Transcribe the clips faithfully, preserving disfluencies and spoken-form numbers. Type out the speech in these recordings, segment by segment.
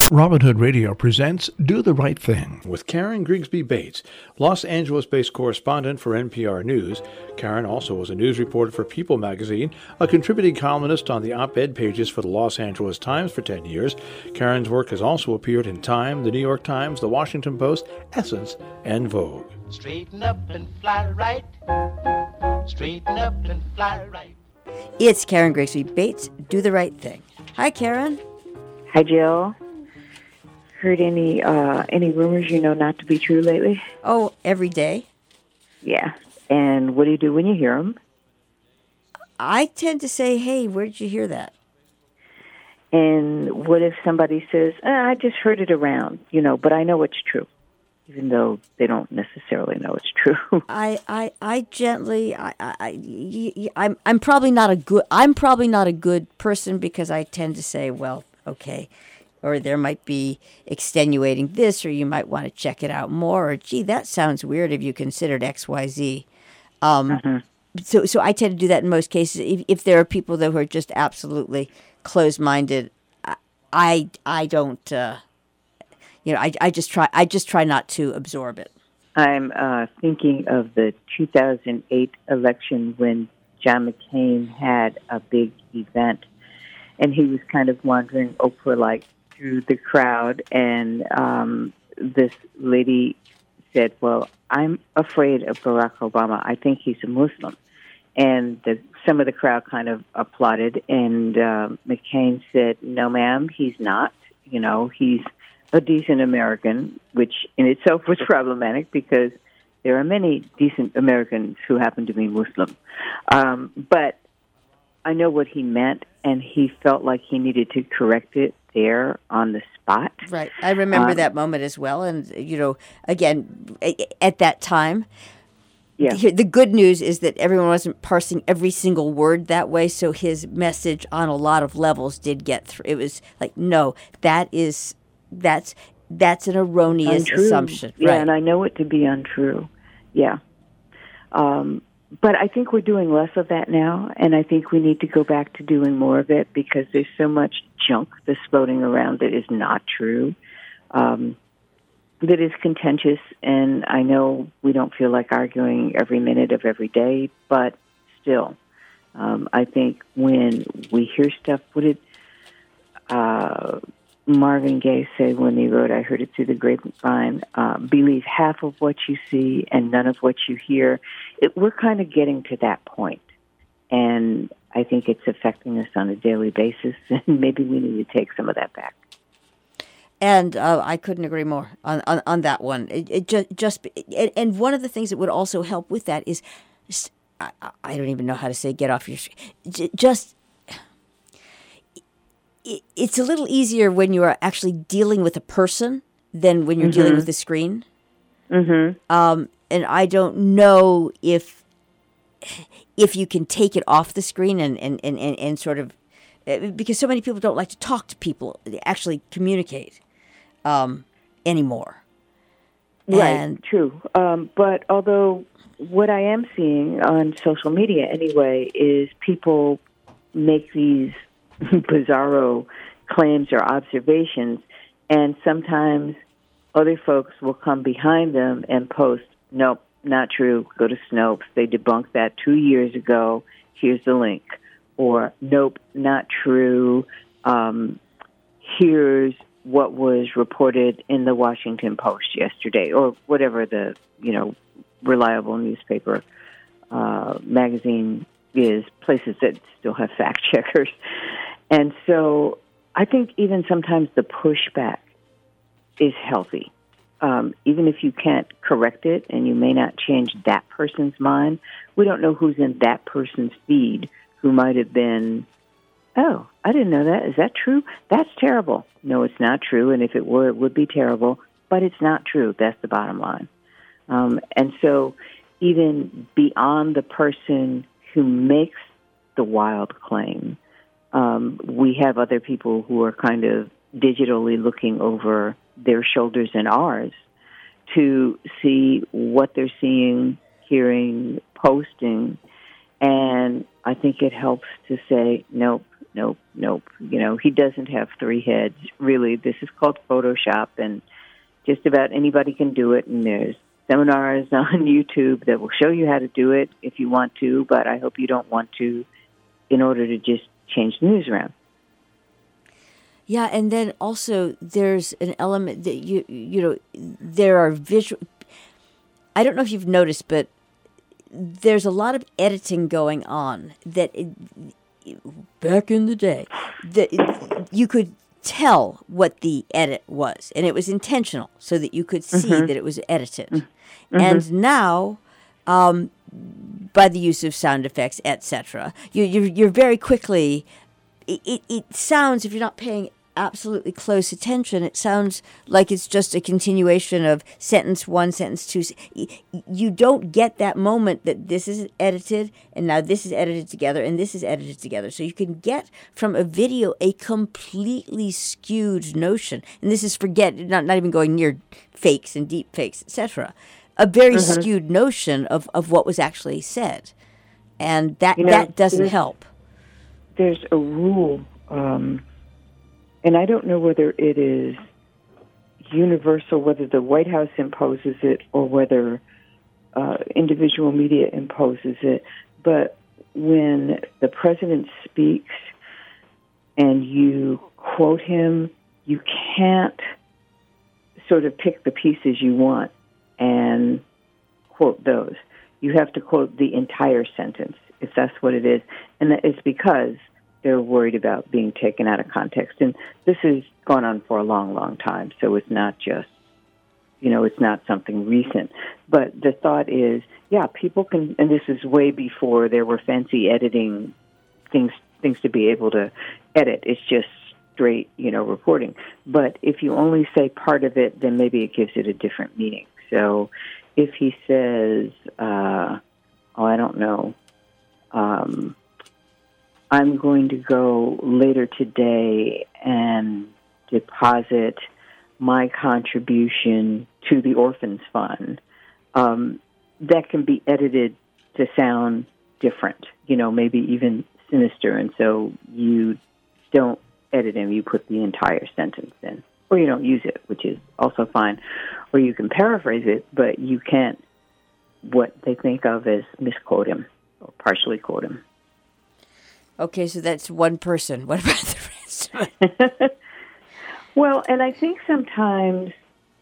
Robin Hood Radio presents Do the Right Thing with Karen Grigsby Bates, Los Angeles-based correspondent for N P R News. Karen also was a news reporter for People magazine, a contributing columnist on the op-ed pages for the Los Angeles Times for ten years. Karen's work has also appeared in Time, the New York Times, the Washington Post, Essence, and Vogue. Straighten up and fly right. Straighten up and fly right. It's Karen Grigsby Bates, Do the Right Thing. Hi, Karen. Hi, Jill. Heard any uh, any rumors you know not to be true lately? Oh, every day. Yeah. And what do you do when you hear them? I tend to say, hey, where did you hear that? And what if somebody says, eh, I just heard it around, you know, but I know it's true, even though they don't necessarily know it's true. I, I, I gently, I, I, I, I'm, I'm probably not a good, I'm probably not a good person because I tend to say, well, okay. Or there might be extenuating this, or you might want to check it out more, or gee, that sounds weird if you considered X, Y, Z. Um, mm-hmm. So, so I tend to do that in most cases. If, if there are people that who are just absolutely closed-minded, I, I don't, uh, you know, I, I just try, I just try not to absorb it. I'm uh, thinking of the two thousand eight election when John McCain had a big event, and he was kind of wandering Oprah-like through the crowd, and um, this lady said, well, I'm afraid of Barack Obama. I think he's a Muslim. And the, some of the crowd kind of applauded, and uh, McCain said, no, ma'am, he's not. You know, he's a decent American, which in itself was problematic because there are many decent Americans who happen to be Muslim. Um, but I know what he meant, and he felt like he needed to correct it there on the spot. Right. I remember um, that moment as well. And, you know, again, at that time, yeah. the good news is that everyone wasn't parsing every single word that way, so his message on a lot of levels did get through. It was like, no, that is, that's, that's an erroneous untrue. assumption. Yeah, right. And I know it to be untrue. Yeah. Um But I think we're doing less of that now, and I think we need to go back to doing more of it because there's so much junk that's floating around that is not true, um, that is contentious, and I know we don't feel like arguing every minute of every day, but still, um, I think when we hear stuff, what did uh, Marvin Gaye say when he wrote, I heard it through the grapevine, uh, believe half of what you see and none of what you hear. It, we're kind of getting to that point, and I think it's affecting us on a daily basis, and maybe we need to take some of that back. And uh, I couldn't agree more on, on, on that one. It, it just, just and, and one of the things that would also help with that is, I, I don't even know how to say get off your, just, it's a little easier when you are actually dealing with a person than when you're mm-hmm. dealing with the screen. Mm-hmm. Um, and I don't know if if you can take it off the screen and, and, and, and, and sort of, because so many people don't like to talk to people, actually communicate um, anymore. Right, and, true. Um, but although what I am seeing on social media anyway is people make these bizarro claims or observations, and sometimes other folks will come behind them and post, nope, not true, go to Snopes, they debunked that two years ago, here's the link. Or, nope, not true, um, here's what was reported in the Washington Post yesterday, or whatever the, you know, reliable newspaper uh, magazine is, places that still have fact checkers. And so I think even sometimes the pushback is healthy. Um, even if you can't correct it and you may not change that person's mind, we don't know who's in that person's feed who might have been, oh, I didn't know that. Is that true? That's terrible. No, it's not true. And if it were, it would be terrible. But it's not true. That's the bottom line. Um, and so even beyond the person who makes the wild claim, um, we have other people who are kind of digitally looking over their shoulders and ours to see what they're seeing, hearing, posting. And I think it helps to say, nope, nope, nope. You know, he doesn't have three heads. Really, this is called Photoshop, and just about anybody can do it. And there's seminars on YouTube that will show you how to do it if you want to, but I hope you don't want to in order to just change the news around. Yeah, and then also there's an element that you you know there are visual. I don't know if you've noticed, but there's a lot of editing going on that it, back in the day that it, you could tell what the edit was, and it was intentional so that you could see mm-hmm. that it was edited. Mm-hmm. And now, um, by the use of sound effects, et cetera, you, you're, you're very quickly. It, it, it sounds, if you're not paying absolutely close attention, it sounds like it's just a continuation of sentence one, sentence two. You don't get that moment that this is edited and now this is edited together and this is edited together. So you can get from a video a completely skewed notion. And this is forget not, not even going near fakes and deep fakes, et cetera. A very mm-hmm. skewed notion of, of what was actually said. And that, you know, that doesn't there's, help. There's a rule, um, and I don't know whether it is universal, whether the White House imposes it or whether uh, individual media imposes it, but when the president speaks and you quote him, you can't sort of pick the pieces you want and quote those. You have to quote the entire sentence, if that's what it is. And that is because they're worried about being taken out of context. And this has gone on for a long, long time, so it's not just, you know, it's not something recent. But the thought is, yeah, people can, and this is way before there were fancy editing things, things to be able to edit. It's just straight, you know, reporting. But if you only say part of it, then maybe it gives it a different meaning. So if he says, uh, oh, I don't know, um, I'm going to go later today and deposit my contribution to the Orphans Fund, um, that can be edited to sound different, you know, maybe even sinister. And so you don't edit him, you put the entire sentence in. Or you don't use it, which is also fine. Or you can paraphrase it, but you can't, what they think of as misquote him or partially quote him. Okay, so that's one person. What about the rest of it? Well, and I think sometimes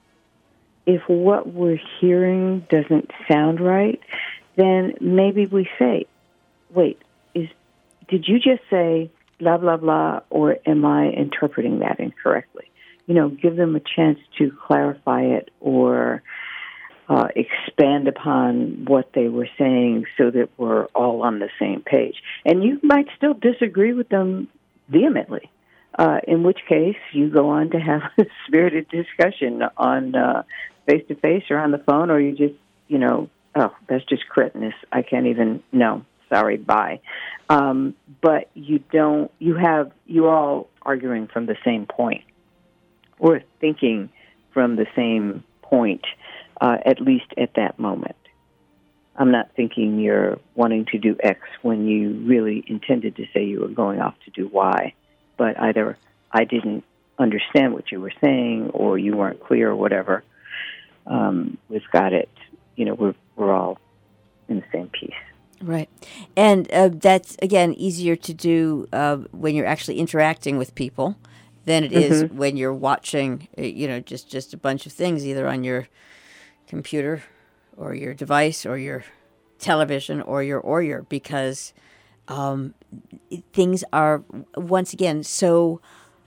if what we're hearing doesn't sound right, then maybe we say, wait, is did you just say blah, blah, blah, or am I interpreting that incorrectly? You know, give them a chance to clarify it or uh, expand upon what they were saying so that we're all on the same page. And you might still disagree with them vehemently, uh, in which case you go on to have a spirited discussion on uh, face-to-face or on the phone, or you just, you know, oh, that's just cretinous. I can't even, no, sorry, bye. Um, but you don't, you have, you're all arguing from the same point or thinking from the same point, uh, at least at that moment. I'm not thinking you're wanting to do X when you really intended to say you were going off to do Y, but either I didn't understand what you were saying or you weren't clear or whatever. Um, we've got it. You know, we're we're all in the same piece. Right. And uh, that's, again, easier to do uh, when you're actually interacting with people than it mm-hmm. is when you're watching, you know, just, just a bunch of things either on your computer or your device or your television or your or your because um, things are, once again, so,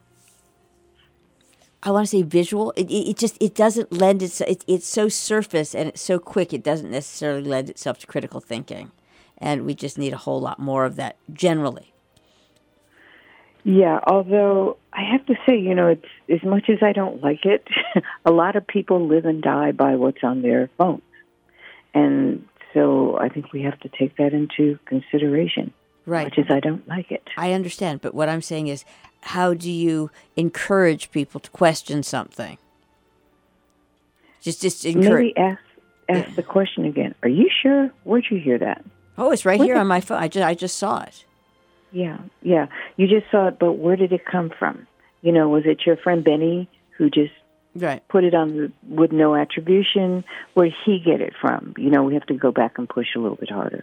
I want to say visual. It, it, it just, it doesn't lend itself, it, it's so surface and it's so quick, it doesn't necessarily lend itself to critical thinking. And we just need a whole lot more of that generally. Yeah, although I have to say, you know, it's as much as I don't like it, a lot of people live and die by what's on their phones. And so I think we have to take that into consideration. Right. As much as I don't like it. I understand, but what I'm saying is, how do you encourage people to question something? Just, just encourage. Maybe ask, ask yeah. the question again. Are you sure? Where'd you hear that? Oh, it's right what here the- on my phone. I just, I just saw it. Yeah, yeah. You just saw it, but where did it come from? You know, was it your friend Benny who just Right. put it on the, with no attribution? Where did he get it from? You know, we have to go back and push a little bit harder.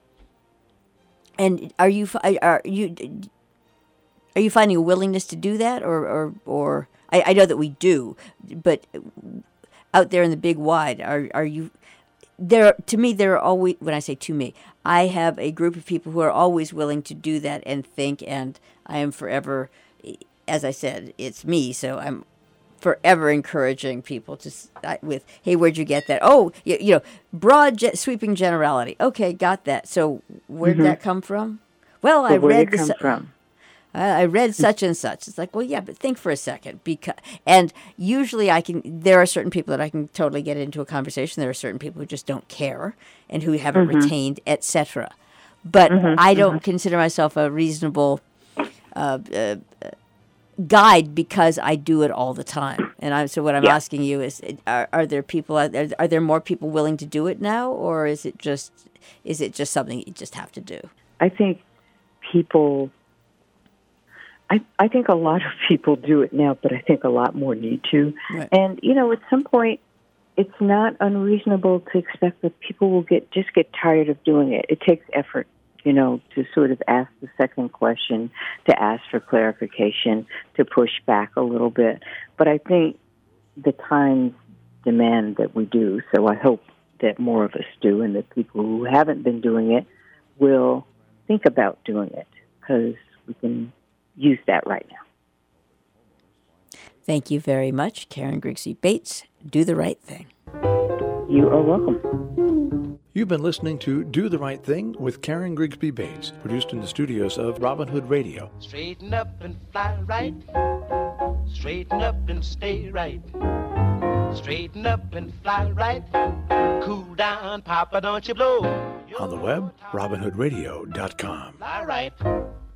And are you fi- are you are you finding a willingness to do that, or or, or I, I know that we do, but out there in the big wide, are are you there? To me, there are always, when I say to me, I have a group of people who are always willing to do that and think, and I am forever, as I said, it's me, so I'm forever encouraging people to uh, with, hey, where'd you get that? Oh, you, you know, broad ge- sweeping generality. Okay, got that. So where'd Mm-hmm. that come from? Well, I But where read did it the come su- from? I I read such and such. It's like, well, yeah, but think for a second. Because, and usually I can, there are certain people that I can totally get into a conversation. There are certain people who just don't care and who haven't Mm-hmm. retained, et cetera. But I don't consider myself a reasonable uh, uh, guide because I do it all the time. And I, so what I'm Yeah. asking you is, are, are there people, out there, are there more people willing to do it now? Or is it just, is it just something you just have to do? I think people, I, I think a lot of people do it now, but I think a lot more need to. Right. And, you know, at some point, it's not unreasonable to expect that people will get just get tired of doing it. It takes effort, you know, to sort of ask the second question, to ask for clarification, to push back a little bit. But I think the times demand that we do, so I hope that more of us do, and that people who haven't been doing it will think about doing it, because we can use that right now. Thank you very much, Karen Grigsby Bates. Do the right thing. You are welcome. You've been listening to Do the Right Thing with Karen Grigsby Bates, produced in the studios of Robin Hood Radio. Straighten up and fly right. Straighten up and stay right. Straighten up and fly right. Cool down, Papa, don't you blow. On the web, robin hood radio dot com. Fly right.